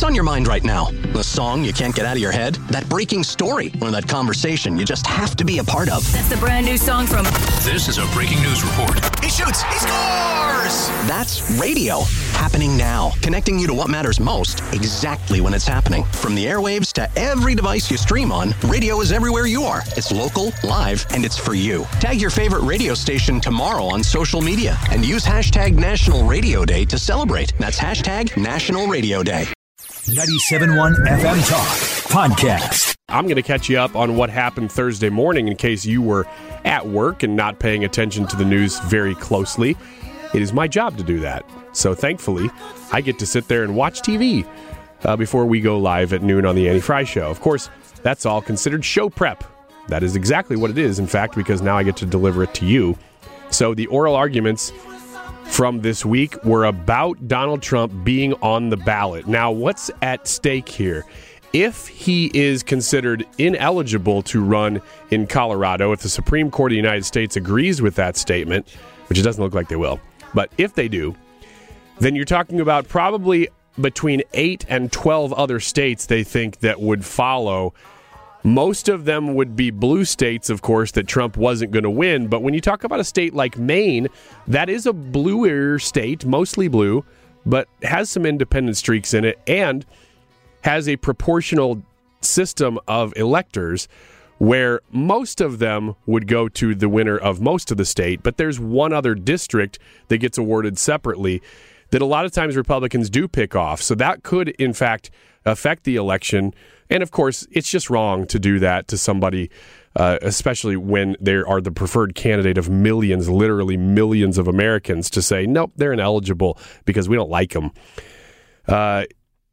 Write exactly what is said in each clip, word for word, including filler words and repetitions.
What's on your mind right now? The song you can't get out of your head? That breaking story? Or that conversation you just have to be a part of? That's the brand new song from... This is a breaking news report. He shoots! He scores! That's radio. Happening now. Connecting you to what matters most exactly when it's happening. From the airwaves to every device you stream on, radio is everywhere you are. It's local, live, and it's for you. Tag your favorite radio station tomorrow on social media and use hashtag National Radio Day to celebrate. That's hashtag National Radio Day. ninety-seven point one F M Talk Podcast. I'm going to catch you up on what happened Thursday morning in case you were at work and not paying attention to the news very closely. It is my job to do that. So thankfully, I get to sit there and watch T V uh, before we go live at noon on the Annie Fry Show. Of course, that's all considered show prep. That is exactly what it is, in fact, because now I get to deliver it to you. So the oral arguments from this week were about Donald Trump being on the ballot. Now, what's at stake here? If he is considered ineligible to run in Colorado, if the Supreme Court of the United States agrees with that statement, which it doesn't look like they will, but if they do, then you're talking about probably between eight and twelve other states they think that would follow. Most of them would be blue states, of course, that Trump wasn't going to win. But when you talk about a state like Maine, that is a bluer state, mostly blue, but has some independent streaks in it and has a proportional system of electors where most of them would go to the winner of most of the state. But there's one other district that gets awarded separately that a lot of times Republicans do pick off. So that could, in fact, affect the election. And, of course, it's just wrong to do that to somebody, uh, especially when they are the preferred candidate of millions, literally millions of Americans, to say, nope, they're ineligible because we don't like them. Uh,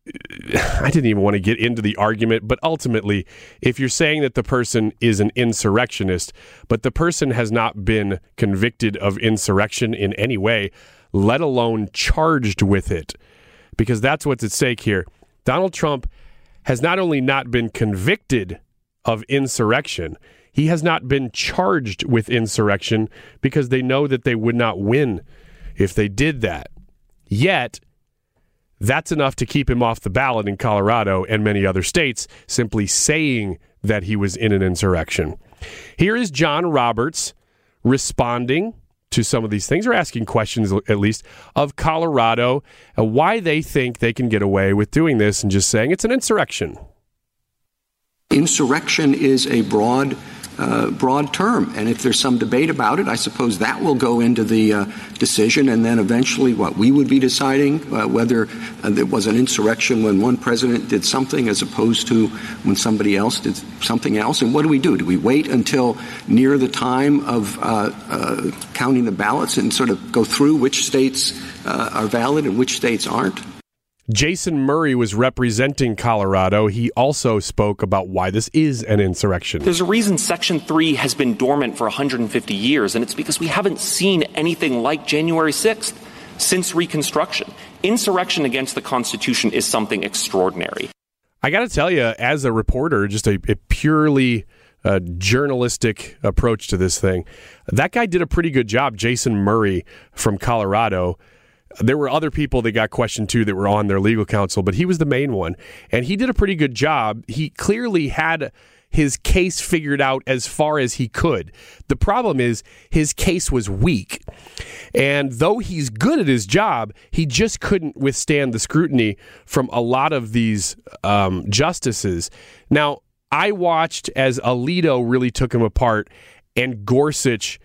I didn't even want to get into the argument, but ultimately, if you're saying that the person is an insurrectionist, but the person has not been convicted of insurrection in any way, let alone charged with it, because that's what's at stake here. Donald Trump has not only not been convicted of insurrection, he has not been charged with insurrection because they know that they would not win if they did that. Yet, that's enough to keep him off the ballot in Colorado and many other states, simply saying that he was in an insurrection. Here is John Roberts responding to some of these things, or asking questions at least, of Colorado and why they think they can get away with doing this and just saying it's an insurrection. Insurrection is a broad uh, broad term, and if there's some debate about it, I suppose that will go into the uh, decision, and then eventually what we would be deciding, uh, whether uh, there was an insurrection when one president did something as opposed to when somebody else did something else. And what do we do? Do we wait until near the time of uh, uh, counting the ballots and sort of go through which states uh, are valid and which states aren't? Jason Murray was representing Colorado. He also spoke about why this is an insurrection. There's a reason Section three has been dormant for one hundred fifty years, and it's because we haven't seen anything like January sixth since Reconstruction. Insurrection against the Constitution is something extraordinary. I got to tell you, as a reporter, just a, a purely uh, journalistic approach to this thing, that guy did a pretty good job, Jason Murray from Colorado. There were other people that got questioned, too, that were on their legal counsel, but he was the main one, and he did a pretty good job. He clearly had his case figured out as far as he could. The problem is his case was weak, and though he's good at his job, he just couldn't withstand the scrutiny from a lot of these um, justices. Now, I watched as Alito really took him apart, and Gorsuch,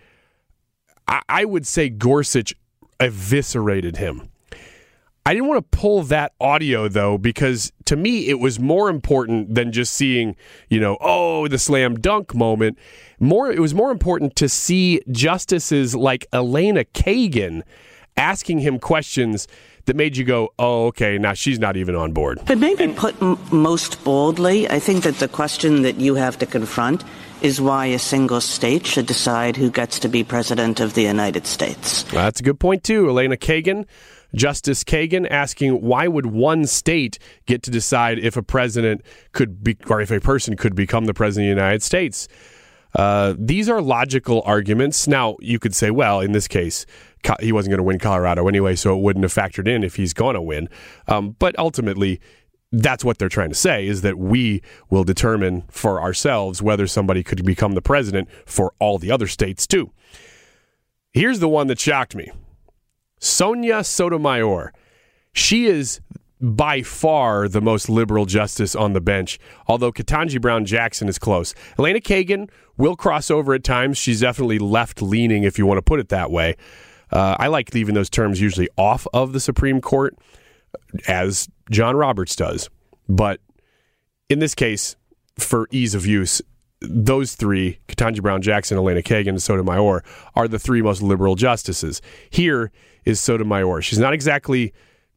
I, I would say Gorsuch eviscerated him. I didn't want to pull that audio, though, because to me it was more important than just seeing, you know, oh, the slam dunk moment. More, it was more important to see justices like Elena Kagan asking him questions that made you go, oh, okay, now she's not even on board. But maybe put m- most boldly, I think that the question that you have to confront is why a single state should decide who gets to be president of the United States. That's a good point, too. Elena Kagan, Justice Kagan, asking why would one state get to decide if a president could be, or if a person could become the president of the United States? Uh, these are logical arguments. Now, you could say, well, in this case, he wasn't going to win Colorado anyway, so it wouldn't have factored in if he's going to win. Um, but ultimately, that's what they're trying to say, is that we will determine for ourselves whether somebody could become the president for all the other states, too. Here's the one that shocked me. Sonia Sotomayor. She is by far the most liberal justice on the bench, although Ketanji Brown Jackson is close. Elena Kagan will cross over at times. She's definitely left-leaning, if you want to put it that way. Uh, I like leaving those terms usually off of the Supreme Court, as John Roberts does. But in this case, for ease of use, those three, Ketanji Brown Jackson, Elena Kagan, and Sotomayor, are the three most liberal justices. Here is Sotomayor. She's not exactly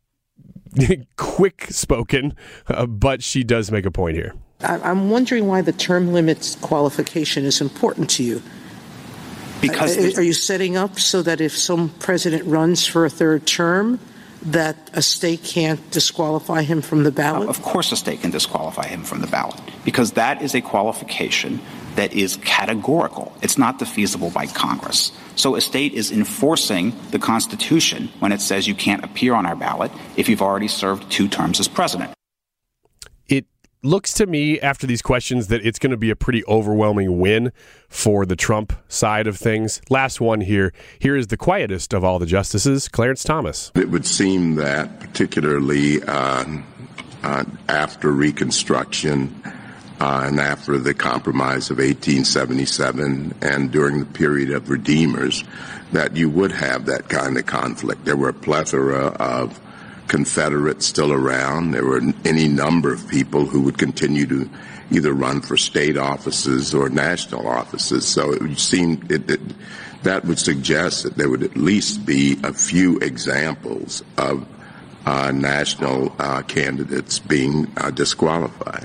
quick-spoken, uh, but she does make a point here. I'm wondering why the term limits qualification is important to you. Because are, are you setting up so that if some president runs for a third term, that a state can't disqualify him from the ballot? Of course a state can disqualify him from the ballot, because that is a qualification that is categorical. It's not defeasible by Congress. So a state is enforcing the Constitution when it says you can't appear on our ballot if you've already served two terms as president. It looks to me, after these questions, that it's going to be a pretty overwhelming win for the Trump side of things. Last one here. Here is the quietest of all the justices, Clarence Thomas. It would seem that particularly uh, uh, after Reconstruction uh, and after the Compromise of eighteen seventy-seven and during the period of Redeemers, that you would have that kind of conflict. There were a plethora of Confederates still around. There were any number of people who would continue to either run for state offices or national offices. So it would seem it, it, that would suggest that there would at least be a few examples of uh, national uh, candidates being uh, disqualified.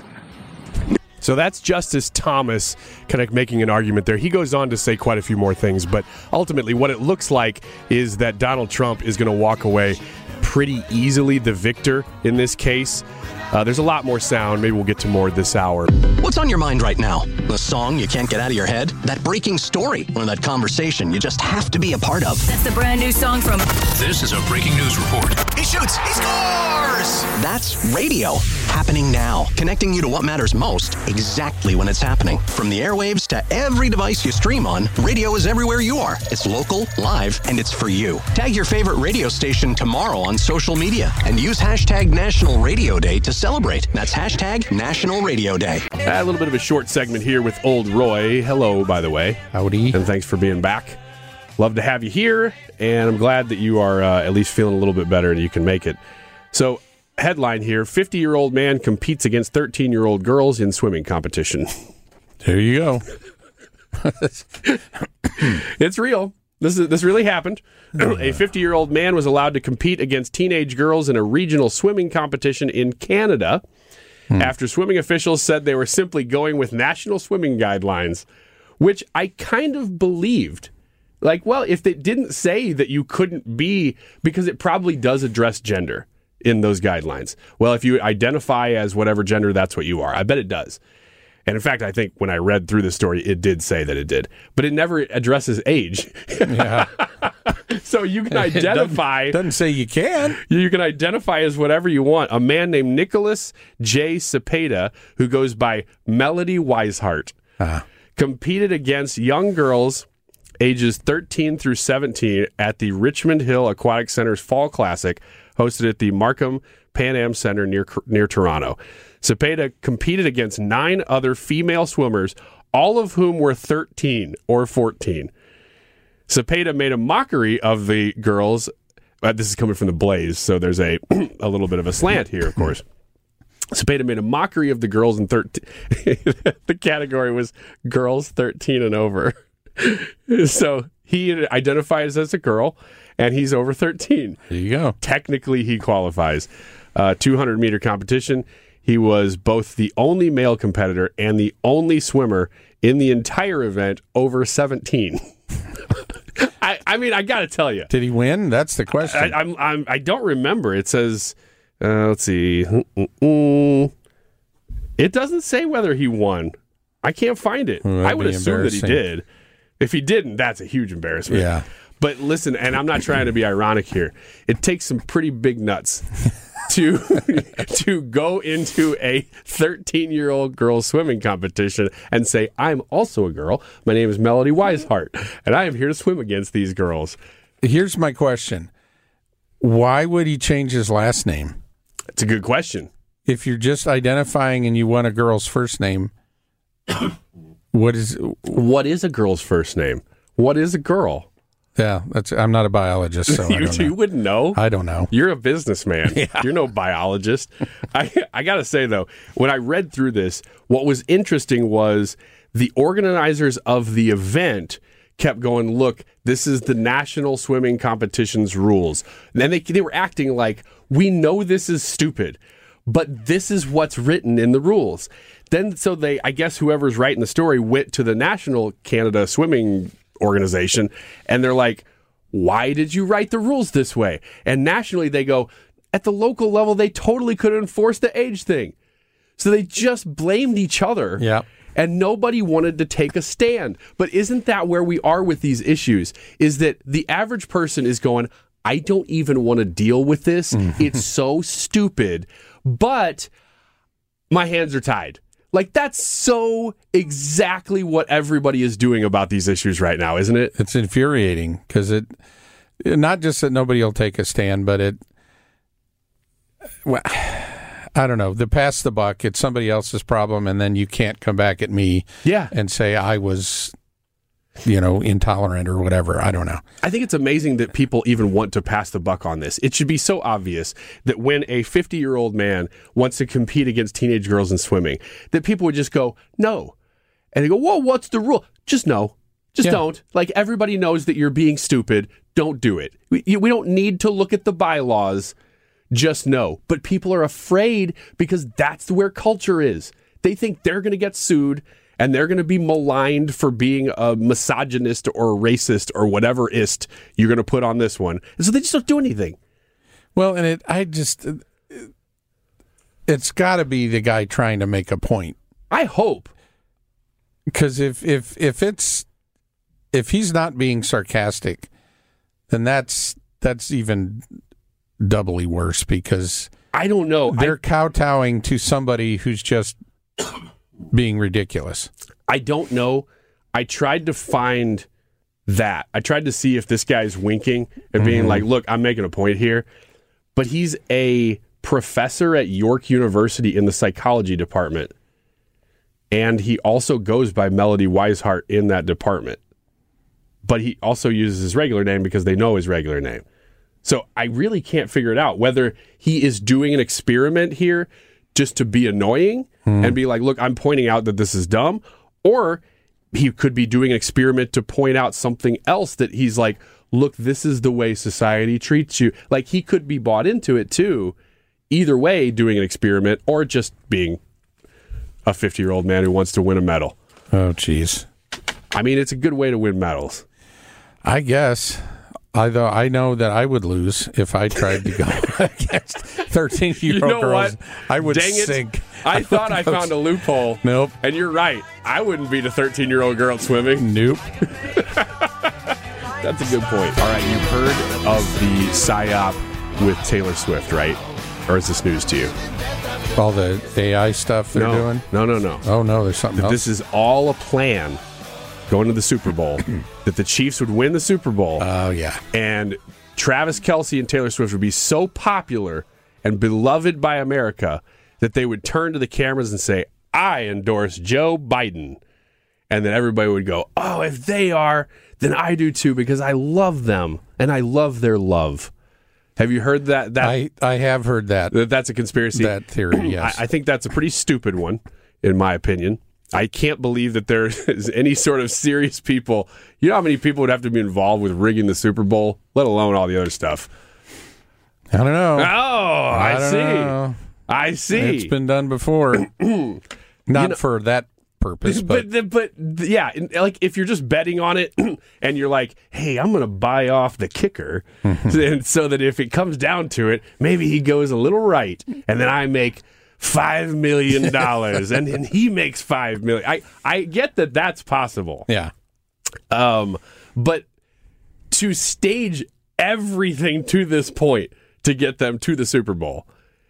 So that's Justice Thomas kind of making an argument there. He goes on to say quite a few more things, but ultimately what it looks like is that Donald Trump is going to walk away pretty easily the victor in this case. Uh, there's a lot more sound. Maybe we'll get to more this hour. What's on your mind right now? The song you can't get out of your head? That breaking story? Or that conversation you just have to be a part of? That's the brand new song from... This is a breaking news report. He shoots! He scores! That's radio. Happening now. Connecting you to what matters most, exactly when it's happening. From the airwaves to every device you stream on, radio is everywhere you are. It's local, live, and it's for you. Tag your favorite radio station tomorrow on social media and use hashtag National Radio Day to celebrate. That's hashtag National Radio Day. A little bit of a short segment here with Old Roy. Hello, by the way. Howdy. And thanks for being back. Love to have you here, and I'm glad that you are uh, at least feeling a little bit better and you can make it. So, headline here, fifty-year-old man competes against thirteen-year-old girls in swimming competition. There you go. It's real. This is, this really happened. A fifty-year-old man was allowed to compete against teenage girls in a regional swimming competition in Canada hmm. after swimming officials said they were simply going with national swimming guidelines, which I kind of believed. Like, well, if they didn't say that you couldn't be, because it probably does address gender in those guidelines. Well, if you identify as whatever gender, that's what you are. I bet it does. And in fact, I think when I read through the story, it did say that it did. But it never addresses age. Yeah. So you can identify... Doesn't, doesn't say you can. You can identify as whatever you want. A man named Nicholas J. Cepeda, who goes by Melody Weishart, uh-huh. competed against young girls ages thirteen through seventeen at the Richmond Hill Aquatic Center's Fall Classic, hosted at the Markham Pan Am Center near near Toronto. Cepeda competed against nine other female swimmers, all of whom were thirteen or fourteen. Cepeda made a mockery of the girls. Uh, this is coming from the Blaze, so there's a a little bit of a slant here, of course. Cepeda made a mockery of the girls in thirteen. The category was girls thirteen and over. So he identifies as a girl, and he's over thirteen. There you go. Technically, he qualifies. Uh, two hundred meter competition. He was both the only male competitor and the only swimmer in the entire event over seventeen. I, I mean, I got to tell you. Did he win? That's the question. I, I'm, I'm, I don't remember. It says, uh, let's see. Mm-mm. It doesn't say whether he won. I can't find it. Well, I would assume that he did. If he didn't, that's a huge embarrassment. Yeah. But listen, and I'm not trying to be ironic here. It takes some pretty big nuts to to go into a thirteen-year-old girls swimming competition and say, I'm also a girl. My name is Melody Weishart, and I am here to swim against these girls. Here's my question. Why would he change his last name? It's a good question. If you're just identifying and you want a girl's first name, what is what is a girl's first name? What is a girl? Yeah, that's. I'm not a biologist, so I you, don't know. you wouldn't know. I don't know. You're a businessman. Yeah. You're no biologist. I I gotta say though, when I read through this, what was interesting was the organizers of the event kept going, look, this is the national swimming competition's rules. And then they they were acting like, we know this is stupid, but this is what's written in the rules. Then so they, I guess whoever's writing the story went to the National Canada Swimming Organization, and they're like, why did you write the rules this way? And nationally they go, at the local level they totally could enforce the age thing. So they just blamed each other. Yeah. And nobody wanted to take a stand. But isn't that where we are with these issues? Is that the average person is going, I don't even want to deal with this. It's so stupid. But my hands are tied. Like, that's so exactly what everybody is doing about these issues right now, isn't it? It's infuriating because it, not just that nobody will take a stand, but it, well, I don't know, the pass the buck, it's somebody else's problem, and then you can't come back at me yeah. and say I was, you know, intolerant or whatever. I don't know. I think it's amazing that people even want to pass the buck on this. It should be so obvious that when a fifty-year-old man wants to compete against teenage girls in swimming, that people would just go, no. And they go, whoa, what's the rule? Just no. Just Yeah. don't. Like, everybody knows that you're being stupid. Don't do it. We, we don't need to look at the bylaws. Just no. But people are afraid because that's where culture is. They think they're going to get sued and they're going to be maligned for being a misogynist or a racist or whatever ist you're going to put on this one. And so they just don't do anything. Well, and it, I just, it's got to be the guy trying to make a point. I hope. Because if, if, if it's, if he's not being sarcastic, then that's, that's even doubly worse because I don't know. They're I, kowtowing to somebody who's just being ridiculous. I don't know. I tried to find that. I tried to see if this guy's winking and being mm-hmm. like, look, I'm making a point here. But he's a professor at York University in the psychology department. And he also goes by Melody Weishart in that department. But he also uses his regular name because they know his regular name. So I really can't figure it out whether he is doing an experiment here just to be annoying hmm. and be like, look, I'm pointing out that this is dumb, or he could be doing an experiment to point out something else that he's like, look, this is the way society treats you. Like, he could be bought into it too. Either way, doing an experiment or just being a fifty-year-old man who wants to win a medal. Oh, geez. I mean, it's a good way to win medals. I guess. Although I know that I would lose if I tried to go against thirteen-year-old you know girls. What? I would Dang it. sink. I, I thought I found a loophole. Nope. And you're right. I wouldn't beat a thirteen-year-old girl at swimming. Nope. That's a good point. All right, you've heard of the PSYOP with Taylor Swift, right? Or is this news to you? All the A I stuff they're no. doing? No, no, no. Oh, no, there's something that else? This is all a plan going to the Super Bowl, that the Chiefs would win the Super Bowl. Oh, yeah. And Travis Kelce and Taylor Swift would be so popular and beloved by America that they would turn to the cameras and say, I endorse Joe Biden. And then everybody would go, oh, if they are, then I do too, because I love them and I love their love. Have you heard that? that I, I have heard that. that that's a conspiracy. That theory, yes. I, I think that's a pretty stupid one, in my opinion. I can't believe that there is any sort of serious people. You know how many people would have to be involved with rigging the Super Bowl, let alone all the other stuff? I don't know. Oh, I, I see. Know. I see. It's been done before. Not you know, for that purpose, but... but... But, but, yeah, like if you're just betting on it and you're like, hey, I'm going to buy off the kicker and so that if it comes down to it, maybe he goes a little right and then I make five million dollars and, and he makes five million dollars. I, I get that that's possible. Yeah. Um, but to stage everything to this point to get them to the Super Bowl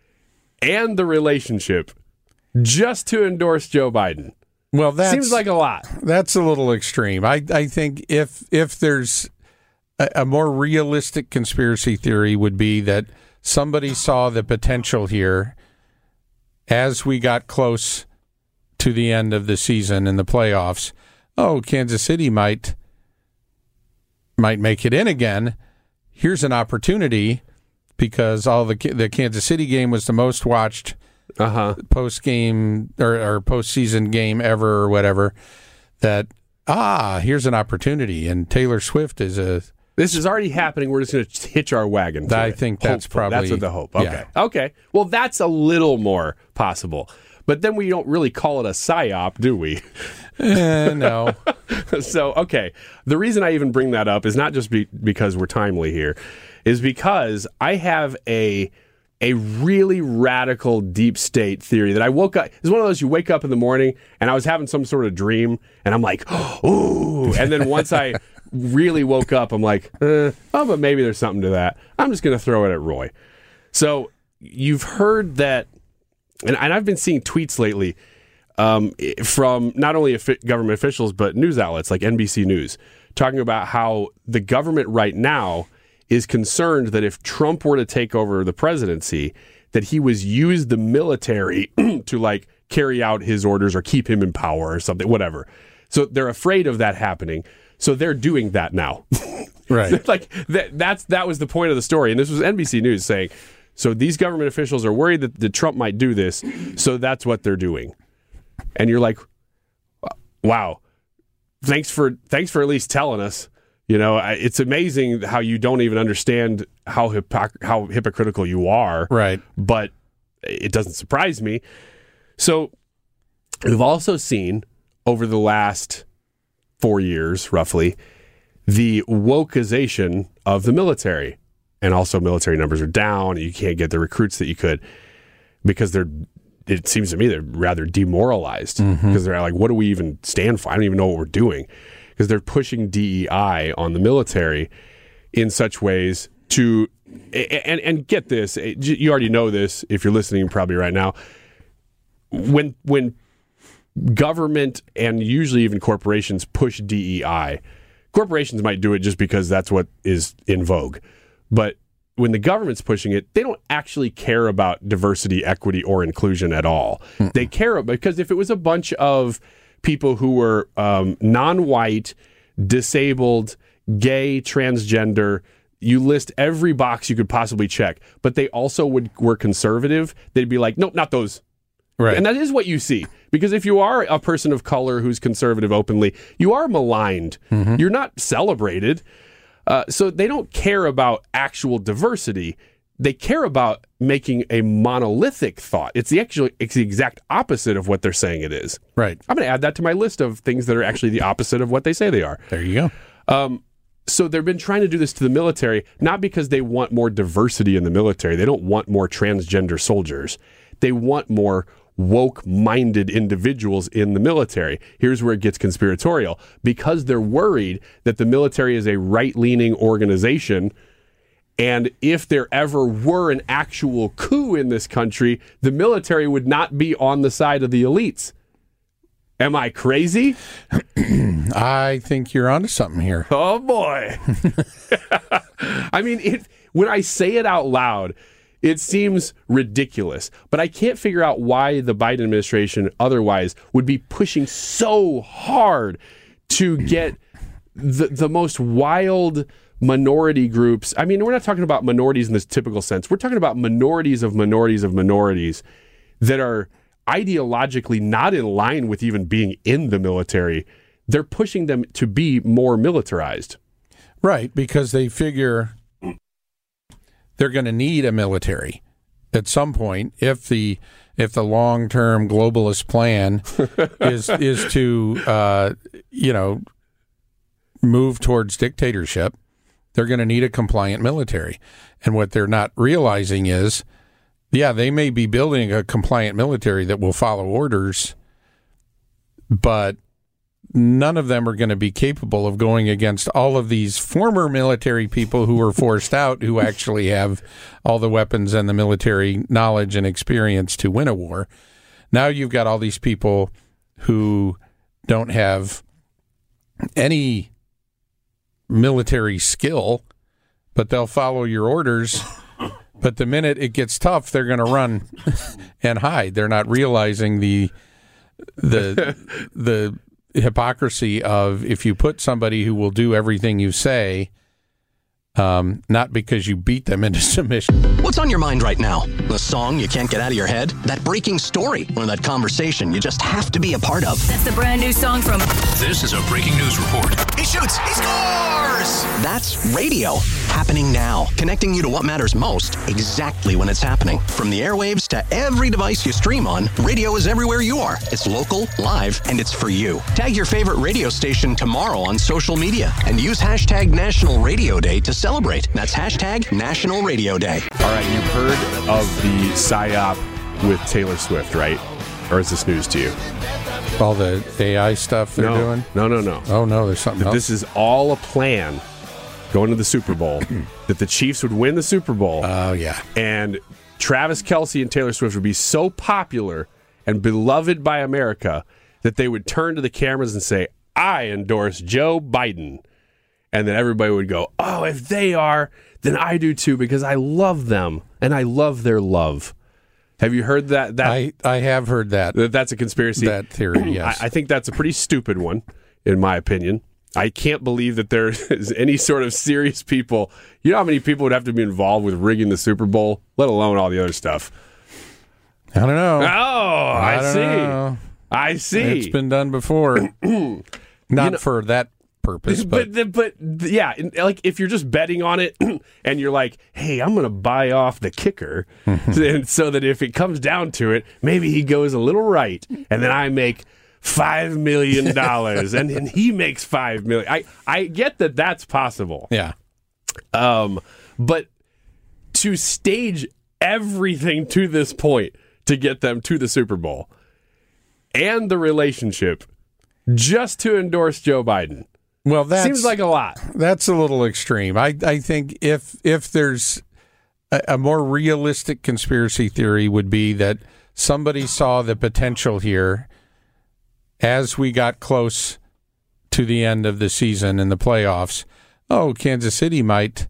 and the relationship just to endorse Joe Biden. Well, that seems like a lot. That's a little extreme. I, I think if if there's a, a more realistic conspiracy theory would be that somebody saw the potential here as we got close to the end of the season in the playoffs. Oh, Kansas City might might make it in again. Here's an opportunity because all the the Kansas City game was the most watched uh-huh. post game or, or postseason game ever or whatever. That ah, here's an opportunity, and Taylor Swift is a. This is already happening. We're just going to hitch our wagon. To I it. think that's Hopeful. probably that's what the hope. Okay, yeah. okay. Well, that's a little more possible, but then we don't really call it a psyop, do we? Eh, no. So, okay. The reason I even bring that up is not just be, because we're timely here, is because I have a a really radical deep state theory that I woke up. It's one of those you wake up in the morning and I was having some sort of dream and I'm like, ooh. And then once I really woke up, I'm like, eh, oh, but maybe there's something to that. I'm just going to throw it at Roy. So you've heard that, and, and I've been seeing tweets lately um, from not only government officials, but news outlets like N B C News, talking about how the government right now is concerned that if Trump were to take over the presidency, that he was use the military to like carry out his orders or keep him in power or something, whatever. So they're afraid of that happening. So they're doing that now. Right. Like that, that's, that was the point of the story. And this was N B C News saying, so these government officials are worried that, that Trump might do this. So that's what they're doing. And you're like, wow, thanks for, thanks for at least telling us. You know, it's amazing how you don't even understand how hypoc- how hypocritical you are. Right. But it doesn't surprise me. So we've also seen over the last four years, roughly, the wokeization of the military. And also military numbers are down. You can't get the recruits that you could because they're, it seems to me, they're rather demoralized because mm-hmm. they're like, what do we even stand for? I don't even know what we're doing. Because they're pushing D E I on the military in such ways to, and and get this, you already know this if you're listening probably right now, when when government and usually even corporations push D E I, corporations might do it just because that's what is in vogue. But when the government's pushing it, they don't actually care about diversity, equity, or inclusion at all. Mm-mm. They care about, because if it was a bunch of people who were um, non-white, disabled, gay, transgender, you list every box you could possibly check, but they also would were conservative, they'd be like, nope, not those. Right. And that is what you see. Because if you are a person of color who's conservative openly, you are maligned. Mm-hmm. You're not celebrated. Uh, so they don't care about actual diversity. They care about making a monolithic thought. It's the actual, it's the exact opposite of what they're saying it is. Right. I'm going to add that to my list of things that are actually the opposite of what they say they are. There you go. Um, so they've been trying to do this to the military, not because they want more diversity in the military. They don't want more transgender soldiers. They want more woke-minded individuals in the military. Here's where it gets conspiratorial. Because they're worried that the military is a right-leaning organization, and if there ever were an actual coup in this country, the military would not be on the side of the elites. Am I crazy? I think you're onto something here. Oh, boy. I mean, it, when I say it out loud, it seems ridiculous. But I can't figure out why the Biden administration otherwise would be pushing so hard to get the, the most wild minority groups. I mean, we're not talking about minorities in this typical sense. We're talking about minorities of minorities of minorities that are ideologically not in line with even being in the military. They're pushing them to be more militarized. Right, because they figure they're going to need a military at some point if the if the long-term globalist plan is is to uh, you know move towards dictatorship. They're going to need a compliant military. And what they're not realizing is, yeah, they may be building a compliant military that will follow orders, but none of them are going to be capable of going against all of these former military people who were forced out, who actually have all the weapons and the military knowledge and experience to win a war. Now you've got all these people who don't have any military skill, but they'll follow your orders. But the minute it gets tough, they're going to run and hide. They're not realizing the the the hypocrisy of, if you put somebody who will do everything you say, um, not because you beat them into submission. What's on your mind right now? The song you can't get out of your head? That breaking story? Or that conversation you just have to be a part of? That's the brand new song from... This is a breaking news report. He shoots! He scores! That's radio. Happening now. Connecting you to what matters most exactly when it's happening. From the airwaves to every device you stream on, radio is everywhere you are. It's local, live, and it's for you. Tag your favorite radio station tomorrow on social media and use hashtag National Radio Day to celebrate. That's hashtag National Radio Day. All right, you've heard of the PSYOP with Taylor Swift, right? Or is this news to you? All the A I stuff they're no, doing? No, no, no. Oh, no, there's something else. This is all a plan going to the Super Bowl, that the Chiefs would win the Super Bowl. Oh, yeah. And Travis Kelce and Taylor Swift would be so popular and beloved by America that they would turn to the cameras and say, I endorse Joe Biden. And then everybody would go, oh, if they are, then I do too, because I love them and I love their love. Have you heard that? that I, I have heard that. that. That's a conspiracy. That theory, yes. I, I think that's a pretty stupid one, in my opinion. I can't believe that there is any sort of serious people. You know how many people would have to be involved with rigging the Super Bowl, let alone all the other stuff? I don't know. Oh, I, I don't see. Know. I see. It's been done before. Not you know, for that purpose, but... but but yeah, like if you're just betting on it and you're like, hey, I'm going to buy off the kicker, and so that if it comes down to it, maybe he goes a little right, and then I make five million dollars, and then he makes five million. I I get that that's possible. Yeah. Um, but to stage everything to this point to get them to the Super Bowl and the relationship just to endorse Joe Biden. Well, that seems like a lot. That's a little extreme. I, I think if if there's a, a more realistic conspiracy theory would be that somebody saw the potential here as we got close to the end of the season in the playoffs. Oh, Kansas City might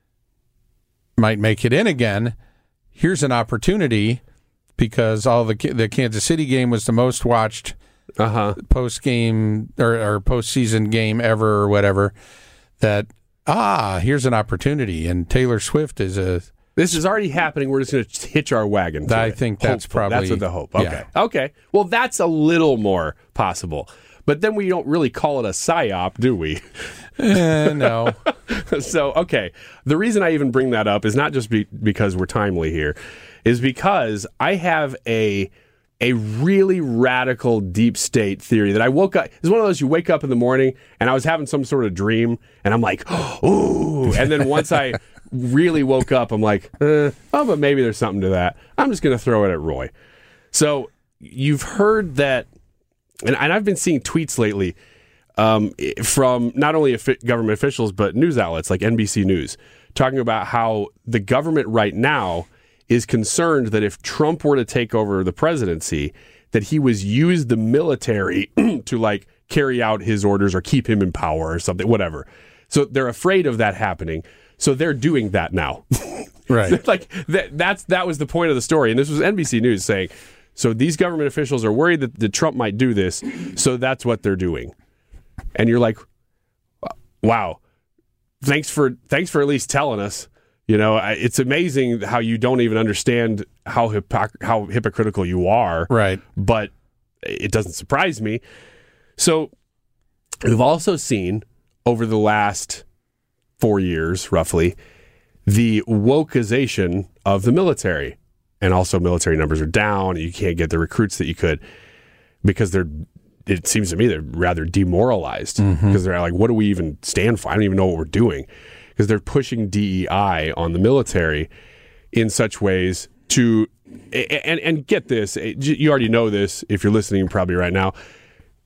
might make it in again. Here's an opportunity, because all the the Kansas City game was the most watched uh-huh. post game or, or postseason game ever or whatever. That ah, here's an opportunity, and Taylor Swift is a. This is already happening. We're just going to hitch our wagon to I it. think that's Hopeful. probably that's what the hope. Okay, yeah. okay. Well, that's a little more possible, but then we don't really call it a psyop, do we? Eh, no. So, okay. The reason I even bring that up is not just be, because we're timely here, is because I have a a really radical deep state theory that I woke up. It's one of those you wake up in the morning and I was having some sort of dream and I'm like, ooh. And then once I really woke up, I'm like, eh, oh, but maybe there's something to that. I'm just going to throw it at Roy. So you've heard that, and, and I've been seeing tweets lately um, from not only government officials, but news outlets like N B C News, talking about how the government right now is concerned that if Trump were to take over the presidency, that he was use the military to like carry out his orders or keep him in power or something, whatever. So they're afraid of that happening. So they're doing that now. Right. Like that, that's, that was the point of the story. And this was N B C News saying, so these government officials are worried that, that Trump might do this. So that's what they're doing. And you're like, wow, thanks for, thanks for at least telling us. You know, it's amazing how you don't even understand how hypoc- how hypocritical you are. Right. But it doesn't surprise me. So we've also seen over the last four years, roughly, the wokeization of the military. And also military numbers are down. You can't get the recruits that you could because they're, it seems to me, they're rather demoralized Mm-hmm. because they're like, what do we even stand for? I don't even know what we're doing. Because they're pushing D E I on the military in such ways to, and and get this, you already know this if you're listening probably right now,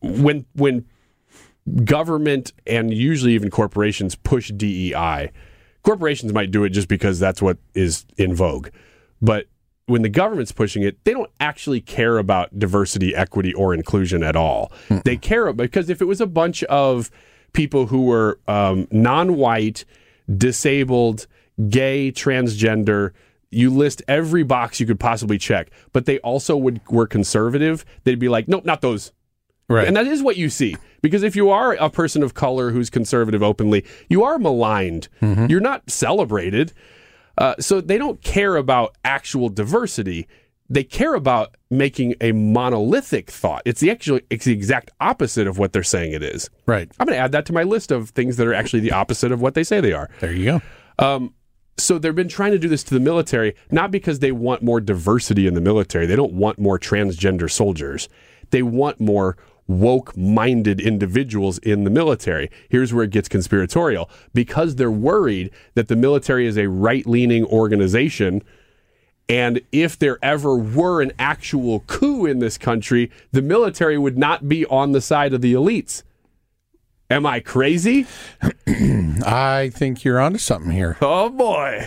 when when government and usually even corporations push D E I, corporations might do it just because that's what is in vogue. But when the government's pushing it, they don't actually care about diversity, equity, or inclusion at all. Mm-mm. They care about, because if it was a bunch of people who were um, non-white, disabled, gay, transgender, you list every box you could possibly check, but they also would were conservative, they'd be like, nope, not those. Right. And that is what you see. Because if you are a person of color who's conservative openly, you are maligned. Mm-hmm. You're not celebrated. Uh, so they don't care about actual diversity. They care about making a monolithic thought. It's the actual, it's the exact opposite of what they're saying it is. Right. I'm going to add that to my list of things that are actually the opposite of what they say they are. There you go. Um, so they've been trying to do this to the military, not because they want more diversity in the military. They don't want more transgender soldiers. They want more woke-minded individuals in the military. Here's where it gets conspiratorial. Because they're worried that the military is a right-leaning organization, and if there ever were an actual coup in this country, the military would not be on the side of the elites. Am I crazy? I think you're onto something here. Oh, boy.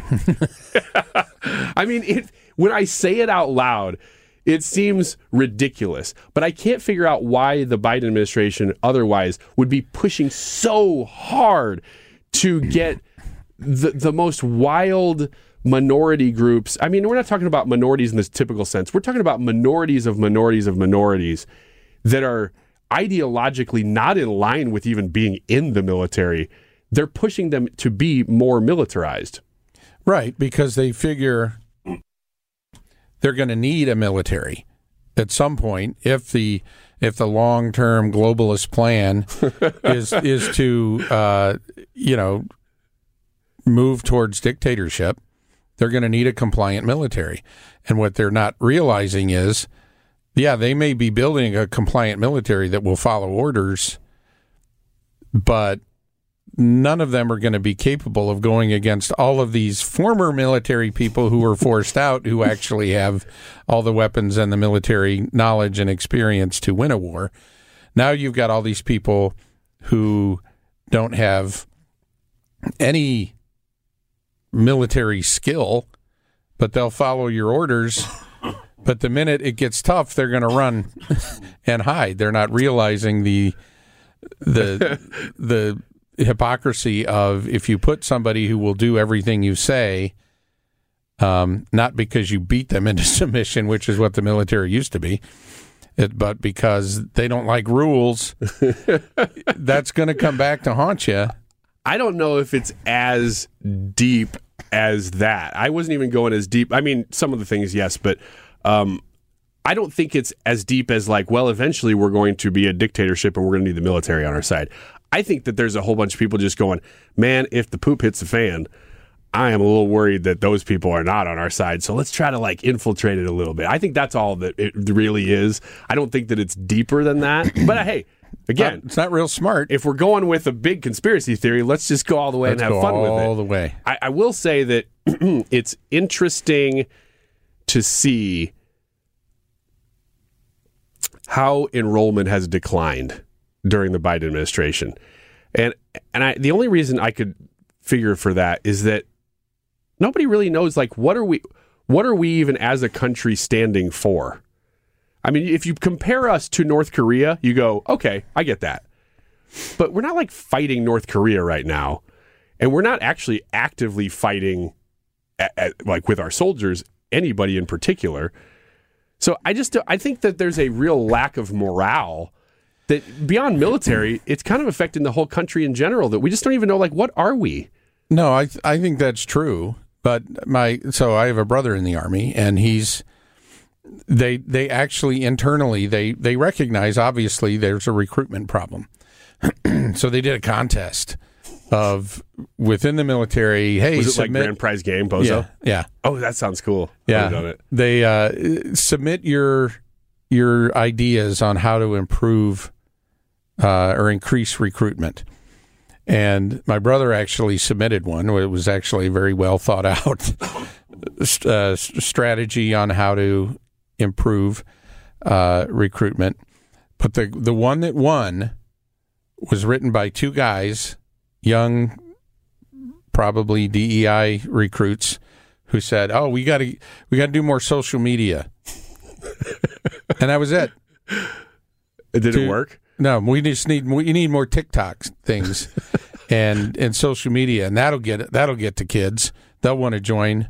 I mean, it, when I say it out loud, it seems ridiculous, but I can't figure out why the Biden administration otherwise would be pushing so hard to get the the most wild minority groups. I mean, we're not talking about minorities in this typical sense. We're talking about minorities of minorities of minorities that are ideologically not in line with even being in the military. They're pushing them to be more militarized. Right, because they figure they're going to need a military at some point if the if the long-term globalist plan is is to uh, you know move towards dictatorship. They're going to need a compliant military, and what they're not realizing is, yeah, they may be building a compliant military that will follow orders, but none of them are going to be capable of going against all of these former military people who were forced out, who actually have all the weapons and the military knowledge and experience to win a war. Now you've got all these people who don't have any military skill, but they'll follow your orders. But the minute it gets tough, they're going to run and hide. They're not realizing the the the hypocrisy of, if you put somebody who will do everything you say, um, not because you beat them into submission, which is what the military used to be, it, but because they don't like rules, that's going to come back to haunt you. I don't know if it's as deep as that. I wasn't even going as deep. I mean, some of the things, yes, but um, I don't think it's as deep as like, well, eventually we're going to be a dictatorship and we're going to need the military on our side. I think that there's a whole bunch of people just going, man, if the poop hits the fan, I am a little worried that those people are not on our side. So let's try to like infiltrate it a little bit. I think that's all that it really is. I don't think that it's deeper than that. But uh, hey, again, it's not real smart. If we're going with a big conspiracy theory, let's just go all the way let's and have fun with it. All the way. I, I will say that it's interesting to see how enrollment has declined during the Biden administration. And and I the only reason I could figure for that is that nobody really knows, like, what are we what are we even as a country standing for? I mean, if you compare us to North Korea, you go, okay, I get that. But we're not like fighting North Korea right now. And we're not actually actively fighting at, at, like with our soldiers, anybody in particular. So I just I think that there's a real lack of morale that beyond military, it's kind of affecting the whole country in general, that we just don't even know, like, what are we? No, I th- I think that's true. But my so I have a brother in the Army, and he's they they actually internally they they recognize, obviously, there's a recruitment problem. So they did a contest of within the military. Hey, was it submit, like Grand Prize Game, Bozo? Yeah, yeah. Oh, that sounds cool. Yeah, I've done it. They uh, submit your your ideas on how to improve uh, or increase recruitment. And my brother actually submitted one. It was actually a very well thought out uh, strategy on how to improve uh, recruitment. But the the one that won was written by two guys, young, probably D E I recruits, who said, "Oh, we got to we got to do more social media," and that was it. It didn't to, work. No, we just need we need more TikTok things and and social media, and that'll get that'll get to kids. They'll want to join.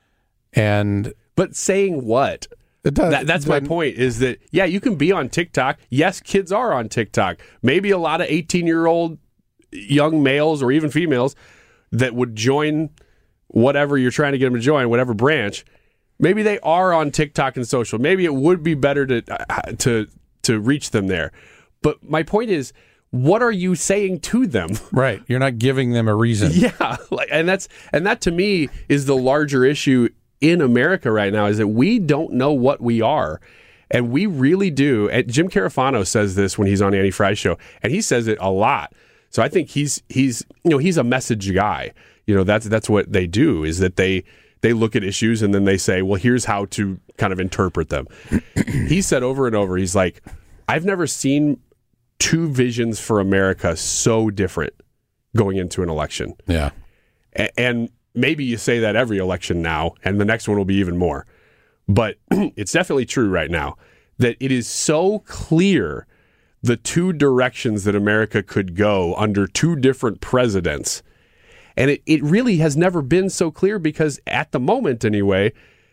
And but saying what? Does, that, that's my point. Is that yeah, you can be on TikTok. Yes, kids are on TikTok. Maybe a lot of eighteen-year-old young males or even females that would join whatever you're trying to get them to join, whatever branch. Maybe they are on TikTok and social. Maybe it would be better to uh, to to reach them there. But my point is, what are you saying to them? Right, you're not giving them a reason. Yeah, like, and that's and that to me is the larger issue in America right now, is that we don't know what we are. And we really do. And Jim Carafano says this when he's on Andy Fry's show, and he says it a lot. So I think he's he's you know he's a message guy. You know, that's that's what they do, is that they they look at issues and then they say, well, here's how to kind of interpret them. He said over and over, he's like, I've never seen two visions for America so different going into an election. Yeah. A- and maybe you say that every election now, and the next one will be even more. But it's definitely true right now that it is so clear the two directions that America could go under two different presidents. And it, it really has never been so clear, because at the moment anyway,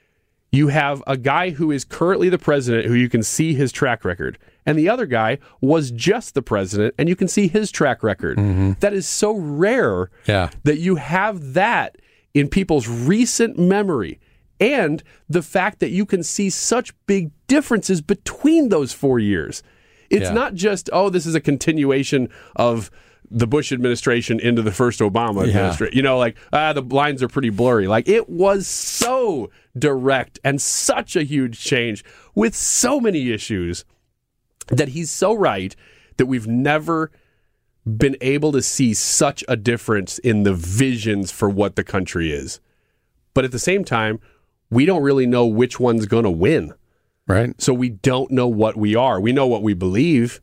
you have a guy who is currently the president who you can see his track record, and the other guy was just the president and you can see his track record. Mm-hmm. That is so rare yeah. that you have that in people's recent memory, and the fact that you can see such big differences between those four years. It's yeah. not just, oh, this is a continuation of the Bush administration into the first Obama yeah. administration. You know, like, ah, the lines are pretty blurry. Like, it was so direct and such a huge change with so many issues that he's so right that we've never been able to see such a difference in the visions for what the country is. But at the same time, we don't really know which one's going to win. Right. So we don't know what we are. We know what we believe.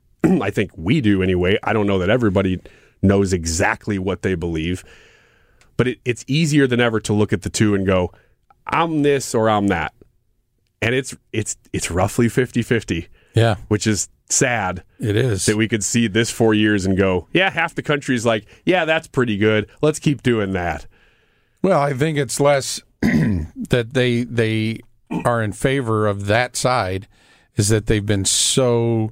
I think we do anyway. I don't know that everybody knows exactly what they believe. But it, it's easier than ever to look at the two and go, I'm this or I'm that. And it's it's it's roughly fifty-fifty. Yeah. Which is sad. It is. That we could see this four years and go, yeah, half the country's like, yeah, that's pretty good. Let's keep doing that. Well, I think it's less that they they are in favor of that side, is that they've been so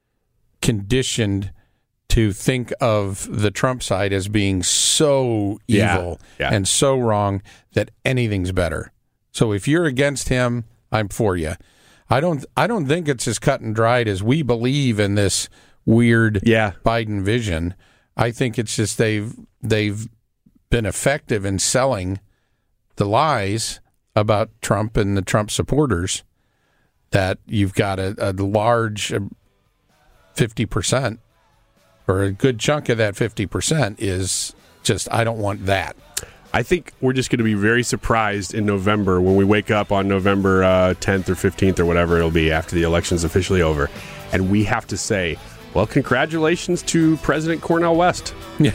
conditioned to think of the Trump side as being so evil yeah, yeah. and so wrong that anything's better. So if you're against him, I'm for you. I don't I don't think it's as cut and dried as we believe in this weird yeah. Biden vision. I think it's just they've they've been effective in selling the lies about Trump and the Trump supporters, that you've got a, a large fifty percent or a good chunk of that fifty percent is just, I don't want that. I think we're just going to be very surprised in November when we wake up on November uh, tenth or fifteenth or whatever it'll be after the election's officially over. And we have to say, well, congratulations to President Cornel West. Yeah.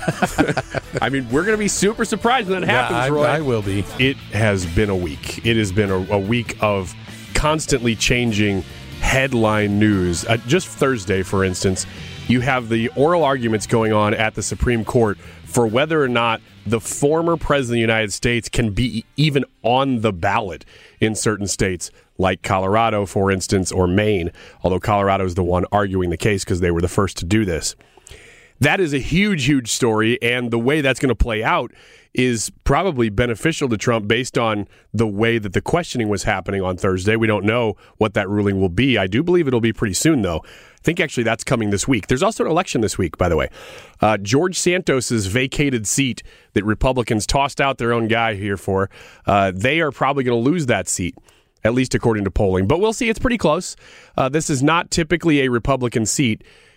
I mean, we're going to be super surprised when that happens, yeah, I, Roy. I will be. It has been a week. It has been a, a week of constantly changing headline news. Uh, just Thursday, for instance, you have the oral arguments going on at the Supreme Court for whether or not the former president of the United States can be even on the ballot in certain states, like Colorado, for instance, or Maine, although Colorado is the one arguing the case because they were the first to do this. That is a huge, huge story, and the way that's going to play out is probably beneficial to Trump based on the way that the questioning was happening on Thursday. We don't know what that ruling will be. I do believe it'll be pretty soon, though. I think actually that's coming this week. There's also an election this week, by the way. Uh, George Santos's vacated seat that Republicans tossed out their own guy here for, uh, they are probably going to lose that seat, at least according to polling. But we'll see. It's pretty close. Uh, this is not typically a Republican seat.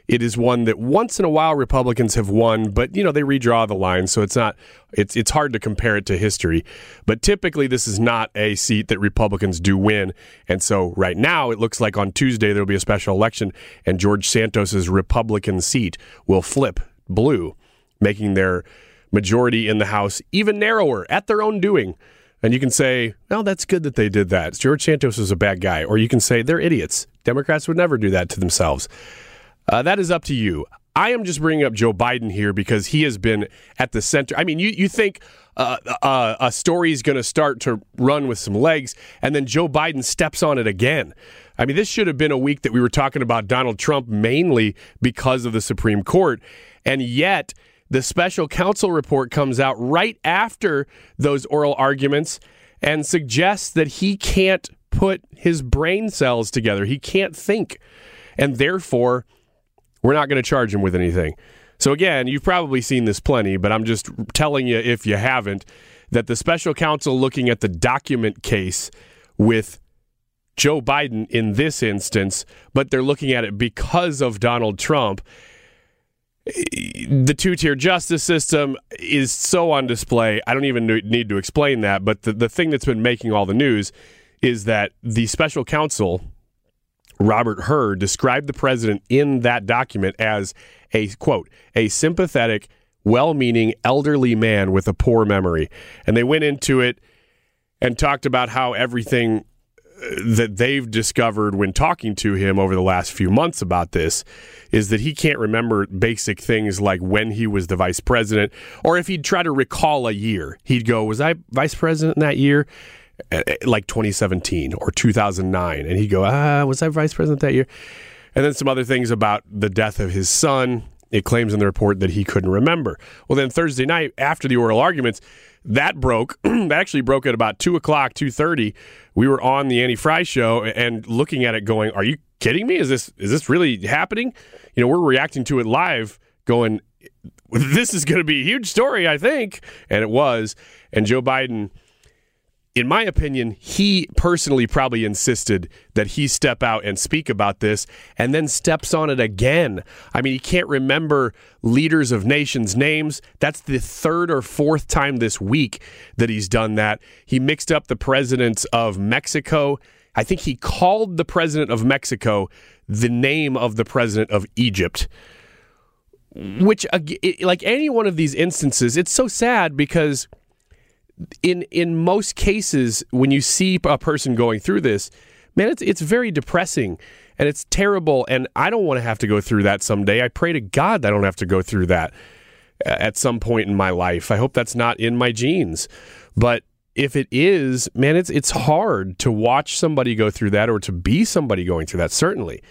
It is one that once in a while Republicans have won, but you know they redraw the line, so it's not it's it's hard to compare it to history. But typically this is not a seat that Republicans do win, and so right now it looks like on Tuesday there will be a special election, and George Santos's Republican seat will flip blue, making their majority in the House even narrower at their own doing. And you can say, well, that's good that they did that. George Santos is a bad guy, or you can say they're idiots. Democrats would never do that to themselves. Uh, that is up to you. I am just bringing up Joe Biden here because he has been at the center. I mean, you, you think uh, uh, a story is going to start to run with some legs, and then Joe Biden steps on it again. I mean, this should have been a week that we were talking about Donald Trump mainly because of the Supreme Court, and yet the special counsel report comes out right after those oral arguments and suggests that he can't put his brain cells together. He can't think, and therefore we're not going to charge him with anything. So again, you've probably seen this plenty, but I'm just telling you, if you haven't, that the special counsel looking at the document case with Joe Biden in this instance, but they're looking at it because of Donald Trump. The two-tier justice system is so on display. I don't even need to explain that, but the, the thing that's been making all the news is that the special counsel, Robert Hur, described the president in that document as a, quote, a sympathetic, well-meaning elderly man with a poor memory. And they went into it and talked about how everything that they've discovered when talking to him over the last few months about this is that he can't remember basic things like when he was the vice president, or if he'd try to recall a year, he'd go, was I vice president in that year? Like twenty seventeen or two thousand nine. And he'd go, ah, was I vice president that year? And then some other things about the death of his son. It claims in the report that he couldn't remember. Well, then Thursday night, after the oral arguments, that broke. That actually broke at about two o'clock, two thirty. We were on the Annie Fry show and looking at it going, are you kidding me? Is this is this really happening? You know, we're reacting to it live going, this is going to be a huge story, I think. And it was. And Joe Biden, in my opinion, he personally probably insisted that he step out and speak about this and then steps on it again. I mean, he can't remember leaders of nations' names. That's the third or fourth time this week that he's done that. He mixed up the presidents of Mexico. I think he called the president of Mexico the name of the president of Egypt, which, like any one of these instances, it's so sad because In in most cases, when you see a person going through this, man, it's it's very depressing and it's terrible. And I don't want to have to go through that someday. I pray to God that I don't have to go through that at some point in my life. I hope that's not in my genes. But if it is, man, it's it's hard to watch somebody go through that or to be somebody going through that, certainly.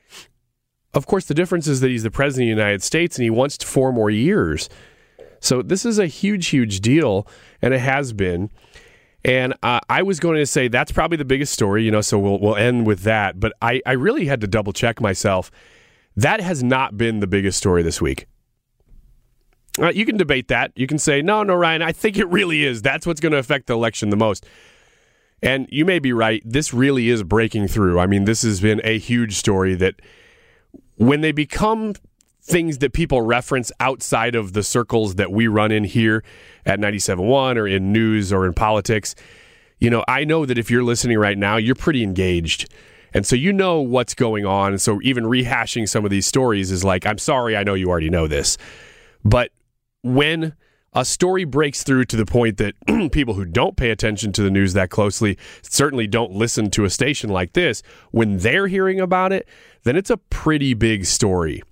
Of course, the difference is that he's the president of the United States and he wants four more years. So this is a huge, huge deal, and it has been. And uh, I was going to say that's probably the biggest story, you know, so we'll we'll end with that. But I, I really had to double check myself. That has not been the biggest story this week. Uh, you can debate that. You can say, no, no, Ryan, I think it really is. That's what's going to affect the election the most. And you may be right. This really is breaking through. I mean, this has been a huge story that when they become things that people reference outside of the circles that we run in here at ninety-seven point one or in news or in politics, you know, I know that if you're listening right now, you're pretty engaged. And so you know what's going on. And so even rehashing some of these stories is like, I'm sorry, I know you already know this. But when a story breaks through to the point that people who don't pay attention to the news that closely, certainly don't listen to a station like this, when they're hearing about it, then it's a pretty big story.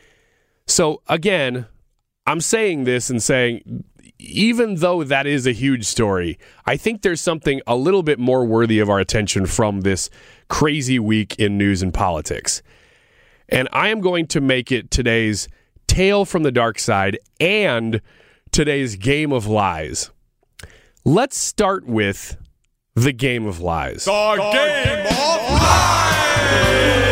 So again, I'm saying this and saying, even though that is a huge story, I think there's something a little bit more worthy of our attention from this crazy week in news and politics. And I am going to make it today's Tale from the Dark Side and today's Game of Lies. Let's start with the Game of Lies. The, the Game of Lies!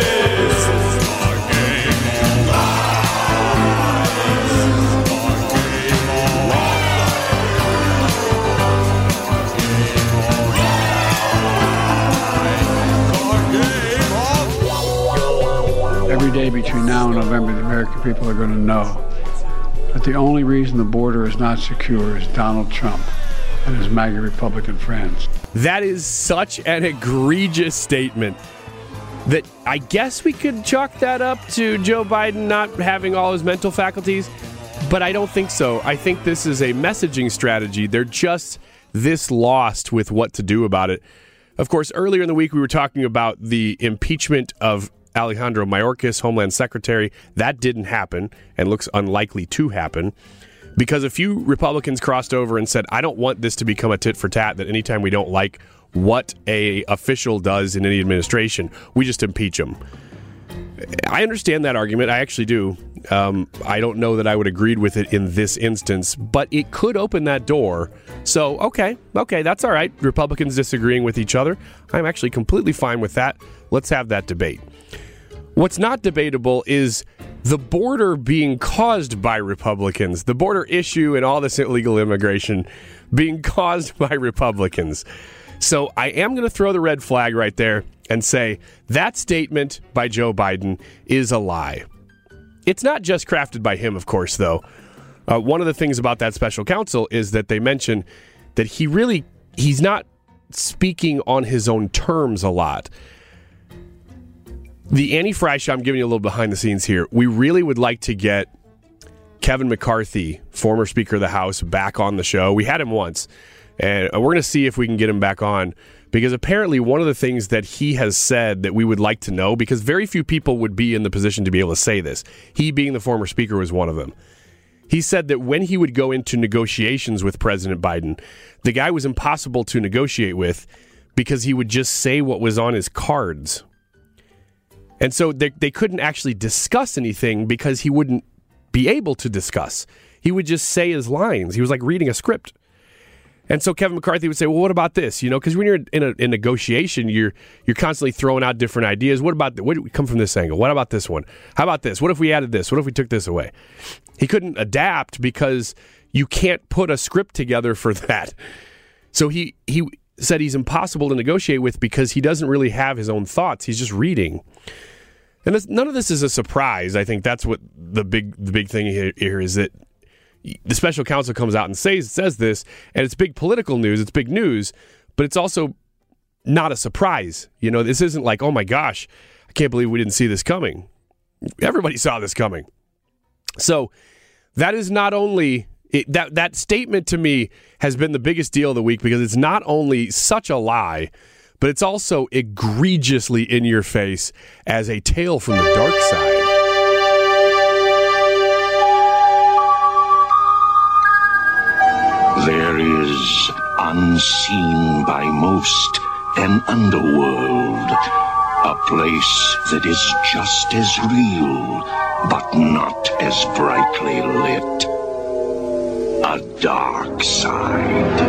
Every day between now and November, the American people are going to know that the only reason the border is not secure is Donald Trump and his MAGA Republican friends. That is such an egregious statement that I guess we could chalk that up to Joe Biden not having all his mental faculties, but I don't think so. I think this is a messaging strategy. They're just this lost with what to do about it. Of course, earlier in the week, we were talking about the impeachment of Alejandro Mayorkas, Homeland Secretary. That didn't happen and looks unlikely to happen because a few Republicans crossed over and said, I don't want this to become a tit for tat, that anytime we don't like what a official does in any administration, we just impeach them. I understand that argument. I actually do. Um, I don't know that I would agree with it in this instance, but it could open that door. So, okay, okay, that's all right. Republicans disagreeing with each other. I'm actually completely fine with that. Let's have that debate. What's not debatable is the border being caused by Republicans, the border issue and all this illegal immigration being caused by Republicans. So I am going to throw the red flag right there and say that statement by Joe Biden is a lie. It's not just crafted by him, of course, though. Uh, one of the things about that special counsel is that they mention that he really, he's not speaking on his own terms a lot. The Annie Frey Show, I'm giving you a little behind the scenes here. We really would like to get Kevin McCarthy, former Speaker of the House, back on the show. We had him once, and we're going to see if we can get him back on, because apparently one of the things that he has said that we would like to know, because very few people would be in the position to be able to say this, he being the former Speaker was one of them. He said that when he would go into negotiations with President Biden, the guy was impossible to negotiate with because he would just say what was on his cards. And so they, they couldn't actually discuss anything because he wouldn't be able to discuss. He would just say his lines. He was like reading a script. And so Kevin McCarthy would say, well, what about this? You know, because when you're in a in negotiation, you're you're constantly throwing out different ideas. What about, what do we come from this angle? What about this one? How about this? What if we added this? What if we took this away? He couldn't adapt because you can't put a script together for that. So he he said he's impossible to negotiate with because he doesn't really have his own thoughts. He's just reading. And this, none of this is a surprise. I think that's what the big the big thing here, here is that the special counsel comes out and says says this, and it's big political news. It's big news, but it's also not a surprise. You know, this isn't like, oh my gosh, I can't believe we didn't see this coming. Everybody saw this coming. So that is not only it, that that statement to me has been the biggest deal of the week because it's not only such a lie, but it's also egregiously in your face as a tale from the dark side. There is, unseen by most, an underworld, a place that is just as real, but not as brightly lit. A dark side.